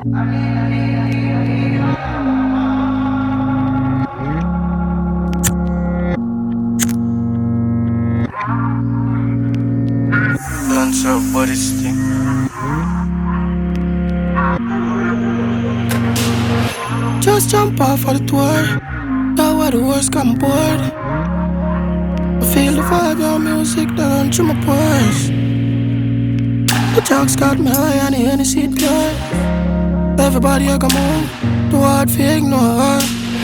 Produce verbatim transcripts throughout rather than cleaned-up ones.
Dance up, body stick. Just jump off for the tour. Know where the worst come aboard. I feel the vibe, your music down through my pores. The drugs got me high and the Hennessy good. Everybody I come on, too hard for ignore.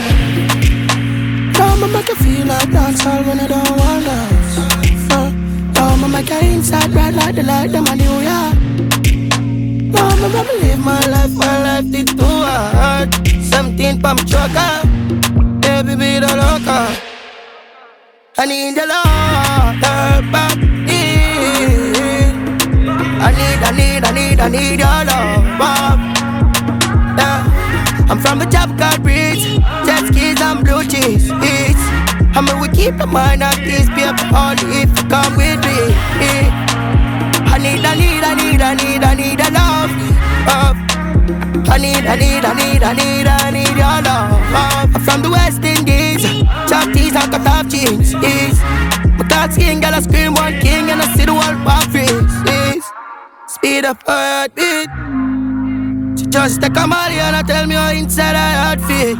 I'ma make you feel like dancehall when I don't want dance. uh, I'ma make you inside bright like the light them a New York. I'ma make me live my life, my life did too hard. Seventeen pa' me choker, baby be the loca. I need the Lord, back in. I need, I need, I need, I need your love. Yeah. I'm from the Job Card Bridge, jet skis and blue cheese. It's, I mean we keep in mind at this paper only if you come with me. I need, I need, I need, I need, I need a love. love. I need, I need, I need, I need, I need your love. I'm from the West Indies, chop teas and cut off jeans. Is my dark skin girl I scream one king and I see the world pop freeze. Is speed up her heartbeat. She just take a molly and I tell me how inside her heart feel.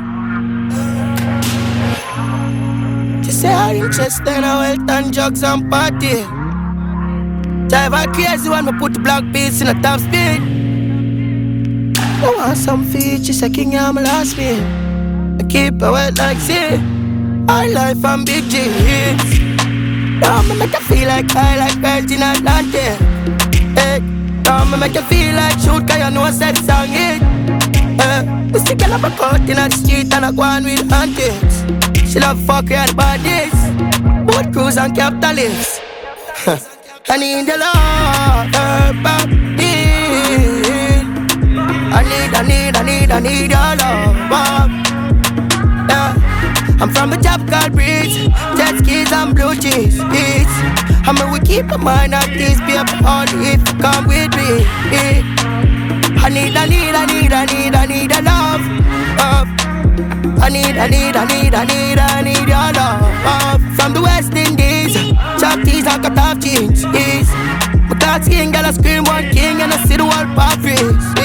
She say her interest in her wealth and drugs and party. Drive her crazy when we put the black beats in a top speed. I want some feet, she say king I'm last meal. I keep her wet like sea. Our life and big G's. Now me make you feel like I like Virgin Atlantic. Hey, now me make you feel like shoot cause you know I said song it. Hey, we stick girl up a coat in the street and I go on with antics. She love fuck and bodies, boat crews and capitalists. I need the Lord, back in. I need, I need, I need, I need your love. Yeah. I'm from the Job Card Bridge, jet skis and blue cheese. It's, I mean we keep in mind at this paper only if you come with me. I need, I need, I need, I need, I need a love. love. I need, I need, I need, I need, I need your love. From the West Indies, chop teas and cut off jeans. Is my dark skin girl I scream one king and I see the world pop freeze.